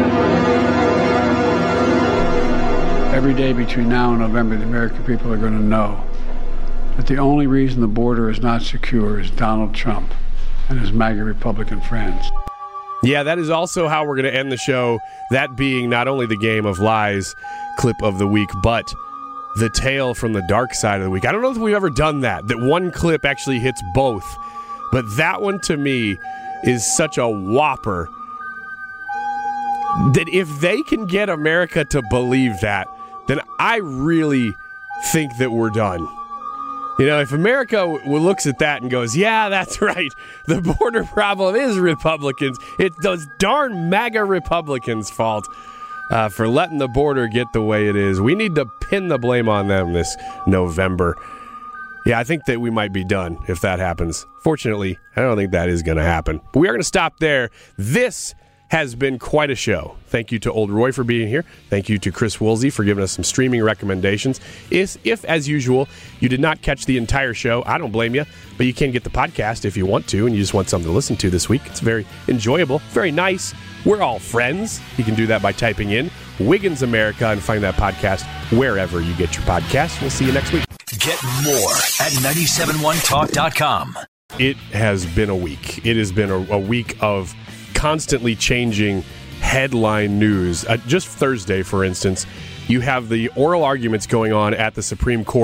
Every day between now and November, the American people are going to know that the only reason the border is not secure is Donald Trump and his MAGA Republican friends. Yeah, that is also how we're going to end the show, that being not only the Game of Lies clip of the week, but the tale from the dark side of the week. I don't know if we've ever done that, that one clip actually hits both, but that one to me is such a whopper that if they can get America to believe that, then I really think that we're done. You know, if America w- looks at that and goes, yeah, that's right, the border problem is Republicans. It's those darn MAGA Republicans' fault uh, for letting the border get the way it is. We need to pin the blame on them this November. Yeah, I think that we might be done if that happens. Fortunately, I don't think that is going to happen. But we are going to stop there. This has been quite a show. Thank you to Old Roy for being here. Thank you to Chris Woolsey for giving us some streaming recommendations. If, if, as usual, you did not catch the entire show, I don't blame you, but you can get the podcast if you want to, and you just want something to listen to this week. It's very enjoyable, very nice. We're all friends. You can do that by typing in Wiggins America and find that podcast wherever you get your podcast. We'll see you next week. Get more at nine seven one talk dot com. It has been a week. It has been a, a week of constantly changing headline news. Uh, just Thursday, for instance, you have the oral arguments going on at the Supreme Court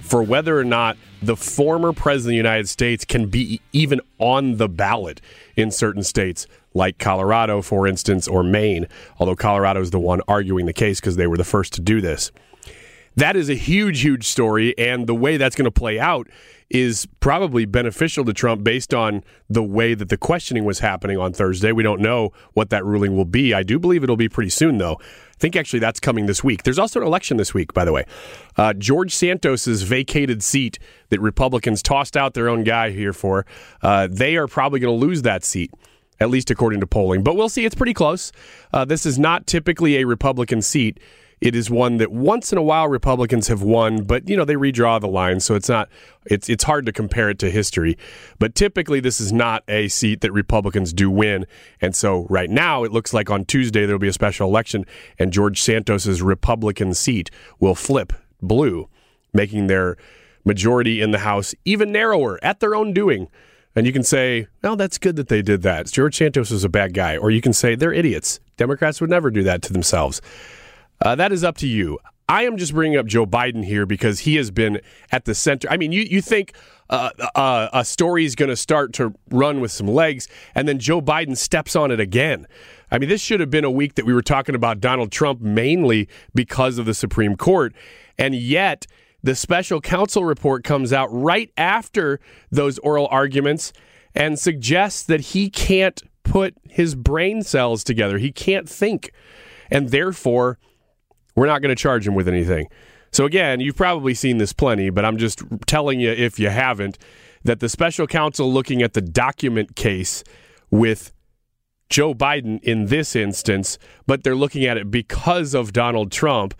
for whether or not the former president of the United States can be even on the ballot in certain states, like Colorado, for instance, or Maine, although Colorado is the one arguing the case because they were the first to do this. That is a huge, huge story, and the way that's going to play out is probably beneficial to Trump based on the way that the questioning was happening on Thursday. We don't know what that ruling will be. I do believe it'll be pretty soon, though. I think actually that's coming this week. There's also an election this week, by the way. Uh, George Santos's vacated seat that Republicans tossed out their own guy here for, uh, they are probably going to lose that seat, at least according to polling. But we'll see. It's pretty close. Uh, this is not typically a Republican seat. It is one that once in a while Republicans have won, but you know they redraw the line, so it's not it's it's hard to compare it to history. But typically this is not a seat that Republicans do win, and so right now it looks like on Tuesday there will be a special election, and George Santos's Republican seat will flip blue, making their majority in the House even narrower at their own doing. And you can say, well, that's good that they did that. George Santos is a bad guy, or you can say they're idiots. Democrats would never do that to themselves. Uh, that is up to you. I am just bringing up Joe Biden here because he has been at the center. I mean, you, you think uh, uh, a story is going to start to run with some legs, and then Joe Biden steps on it again. I mean, this should have been a week that we were talking about Donald Trump mainly because of the Supreme Court, and yet the special counsel report comes out right after those oral arguments and suggests that he can't put his brain cells together. He can't think, and therefore we're not going to charge him with anything. So again, you've probably seen this plenty, but I'm just telling you, if you haven't, that the special counsel looking at the document case with Joe Biden in this instance, but they're looking at it because of Donald Trump,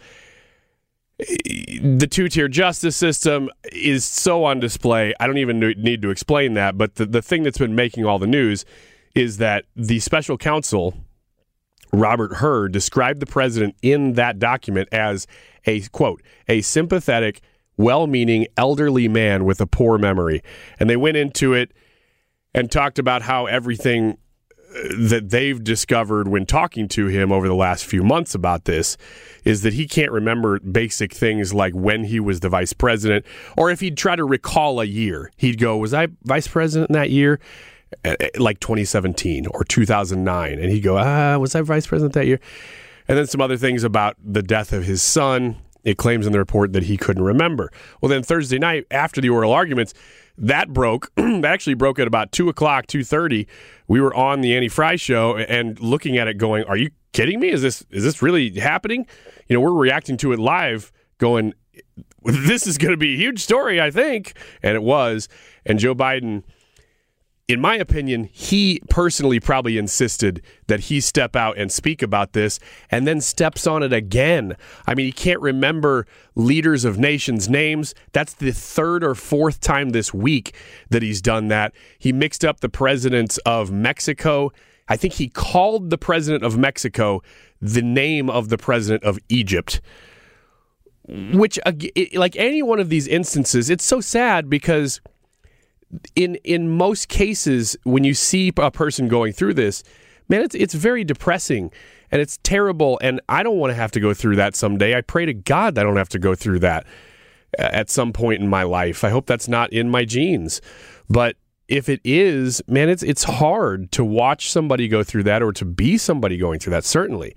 the two-tier justice system is so on display. I don't even need to explain that, but the, the thing that's been making all the news is that the special counsel, Robert Hur, described the president in that document as a, quote, a sympathetic, well-meaning elderly man with a poor memory. And they went into it and talked about how everything that they've discovered when talking to him over the last few months about this is that he can't remember basic things like when he was the vice president, or if he'd try to recall a year, he'd go, was I vice president in that year? Like twenty seventeen or two thousand nine, and he'd go, ah, was I vice president that year? And then some other things about the death of his son. It claims in the report that he couldn't remember. Well, then Thursday night, after the oral arguments, that broke. That actually broke at about two o'clock, two thirty. We were on the Annie Fry show and looking at it going, are you kidding me? Is this is this really happening? You know, we're reacting to it live going, this is going to be a huge story, I think. And it was. And Joe Biden, in my opinion, he personally probably insisted that he step out and speak about this and then steps on it again. I mean, he can't remember leaders of nations' names. That's the third or fourth time this week that he's done that. He mixed up the presidents of Mexico. I think he called the president of Mexico the name of the president of Egypt, which, like any one of these instances, it's so sad because In in most cases, when you see a person going through this, man, it's it's very depressing and it's terrible. And I don't want to have to go through that someday. I pray to God that I don't have to go through that at some point in my life. I hope that's not in my genes. But if it is, man, it's it's hard to watch somebody go through that or to be somebody going through that, certainly.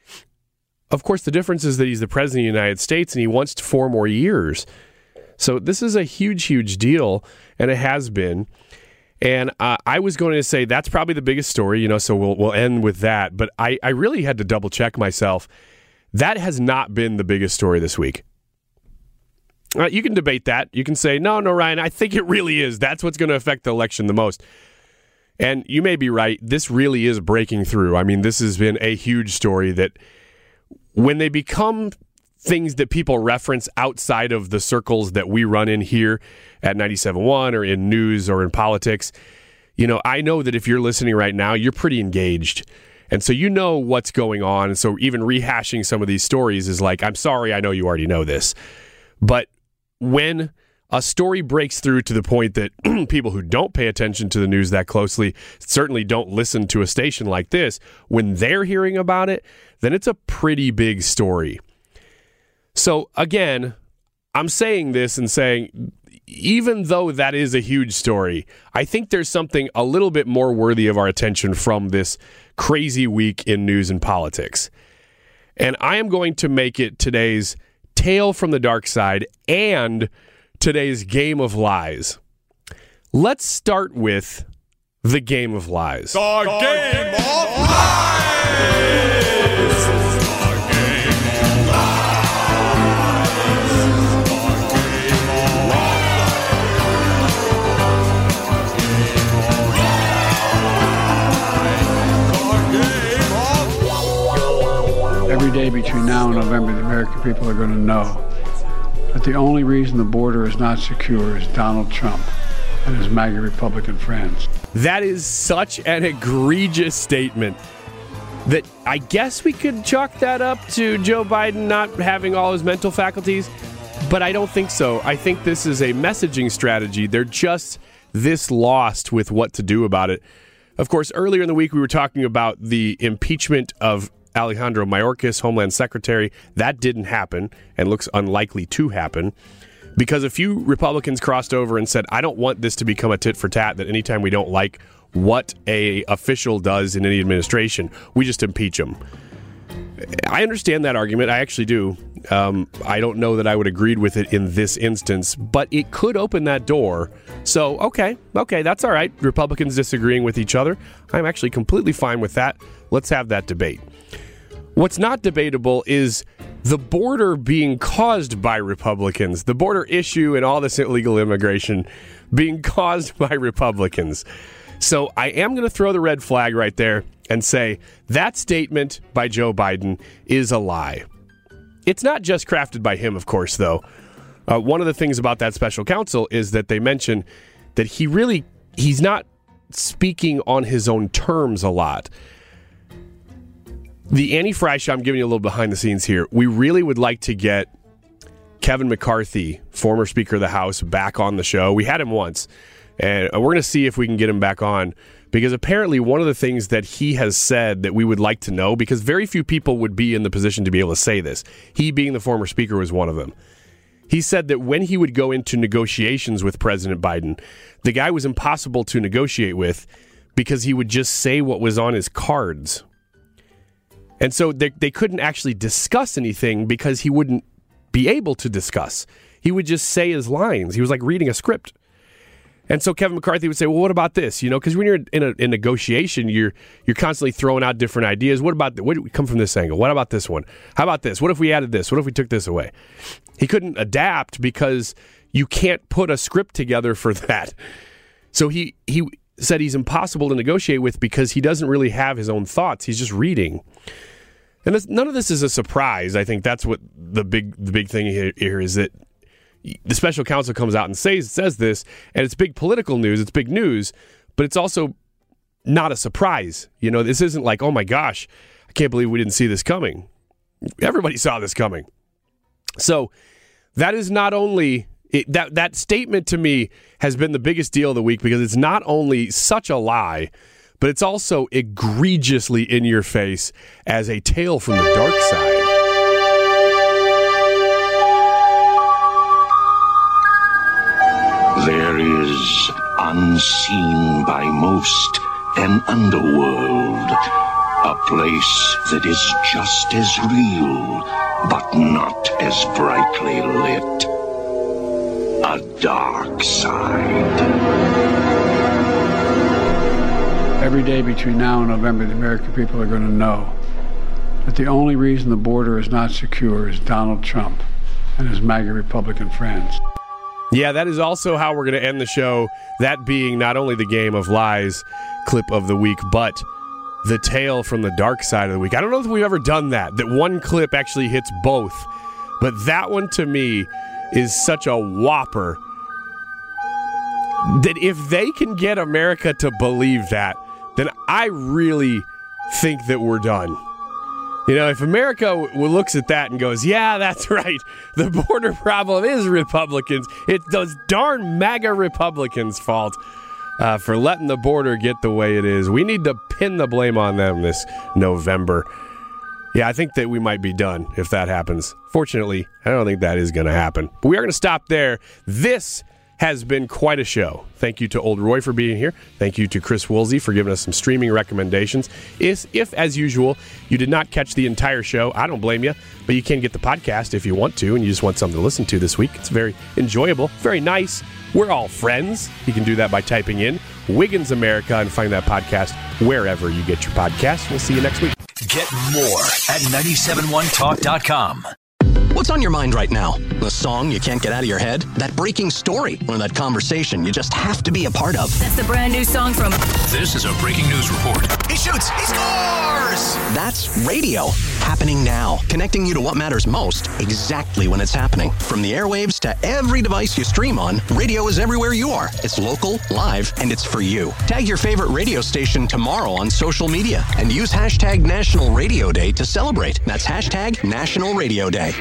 Of course, the difference is that he's the president of the United States and he wants four more years. So this is a huge, huge deal, and it has been. And uh, I was going to say that's probably the biggest story, you know, so we'll we'll end with that. But I, I really had to double check myself. That has not been the biggest story this week. Uh, you can debate that. You can say, no, no, Ryan, I think it really is. That's what's going to affect the election the most. And you may be right. This really is breaking through. I mean, this has been a huge story that when they become things that people reference outside of the circles that we run in here at ninety-seven point one or in news or in politics, you know, I know that if you're listening right now, you're pretty engaged. And so you know what's going on. And so even rehashing some of these stories is like, I'm sorry, I know you already know this. But when a story breaks through to the point that people who don't pay attention to the news that closely certainly don't listen to a station like this, when they're hearing about it, then it's a pretty big story. So again, I'm saying this and saying, even though that is a huge story, I think there's something a little bit more worthy of our attention from this crazy week in news and politics. And I am going to make it today's Tale from the Dark Side and today's Game of Lies. Let's start with the Game of Lies. The Game of Lies! Every day between now and November, the American people are going to know that the only reason the border is not secure is Donald Trump and his MAGA Republican friends. That is such an egregious statement that I guess we could chalk that up to Joe Biden not having all his mental faculties, but I don't think so. I think this is a messaging strategy. They're just this lost with what to do about it. Of course, earlier in the week, we were talking about the impeachment of Alejandro Mayorkas, Homeland Secretary. That didn't happen and looks unlikely to happen because a few Republicans crossed over and said, I don't want this to become a tit for tat, that anytime we don't like what a official does in any administration, we just impeach them. I understand that argument. I actually do. Um, I don't know that I would agree with it in this instance, but it could open that door. So, okay, okay, that's all right. Republicans disagreeing with each other. I'm actually completely fine with that. Let's have that debate. What's not debatable is the border being caused by Republicans, the border issue and all this illegal immigration being caused by Republicans. So I am going to throw the red flag right there and say that statement by Joe Biden is a lie. It's not just crafted by him, of course, though. Uh, one of the things about that special counsel is that they mention that he really, he's not speaking on his own terms a lot. The Annie Frey Show, I'm giving you a little behind the scenes here. We really would like to get Kevin McCarthy, former Speaker of the House, back on the show. We had him once, and we're going to see if we can get him back on, because apparently one of the things that he has said that we would like to know, because very few people would be in the position to be able to say this, he being the former Speaker was one of them. He said that when he would go into negotiations with President Biden, the guy was impossible to negotiate with because he would just say what was on his cards. And so they, they couldn't actually discuss anything because he wouldn't be able to discuss. He would just say his lines. He was like reading a script. And so Kevin McCarthy would say, well, what about this? You know, because when you're in a, in negotiation, you're you're constantly throwing out different ideas. What about, what do we come from this angle? What about this one? How about this? What if we added this? What if we took this away? He couldn't adapt because you can't put a script together for that. So he he said he's impossible to negotiate with because he doesn't really have his own thoughts. He's just reading. And this, none of this is a surprise. I think that's what the big the big thing here, here is that the special counsel comes out and says says this, and it's big political news. It's big news, but it's also not a surprise. You know, this isn't like, oh my gosh, I can't believe we didn't see this coming. Everybody saw this coming. So that is not only it, that that statement to me has been the biggest deal of the week because it's not only such a lie, but it's also egregiously in your face as a tale from the dark side. There is, unseen by most, an underworld, a place that is just as real, but not as brightly lit. A dark side. Every day between now and November, the American people are going to know that the only reason the border is not secure is Donald Trump and his MAGA Republican friends. Yeah, that is also how we're going to end the show, that being not only the Game of Lies clip of the week, but the tale from the dark side of the week. I don't know if we've ever done that, that one clip actually hits both, but that one to me is such a whopper that if they can get America to believe that, then I really think that we're done. You know, if America w- looks at that and goes, yeah, that's right, the border problem is Republicans. It's those darn MAGA Republicans' fault uh, for letting the border get the way it is. We need to pin the blame on them this November. Yeah, I think that we might be done if that happens. Fortunately, I don't think that is going to happen. But we are going to stop there. This has been quite a show. Thank you to Old Roy for being here. Thank you to Chris Woolsey for giving us some streaming recommendations. If, if, as usual, you did not catch the entire show, I don't blame you, but you can get the podcast if you want to, and you just want something to listen to this week. It's very enjoyable, very nice. We're all friends. You can do that by typing in Wiggins America and find that podcast wherever you get your podcasts. We'll see you next week. Get more at nine seven one talk dot com. What's on your mind right now? The song you can't get out of your head? That breaking story? Or that conversation you just have to be a part of? That's the brand new song from... This is a breaking news report. He shoots! He scores! That's radio. Happening now. Connecting you to what matters most exactly when it's happening. From the airwaves to every device you stream on, radio is everywhere you are. It's local, live, and it's for you. Tag your favorite radio station tomorrow on social media and use hashtag National Radio Day to celebrate. That's hashtag National Radio Day.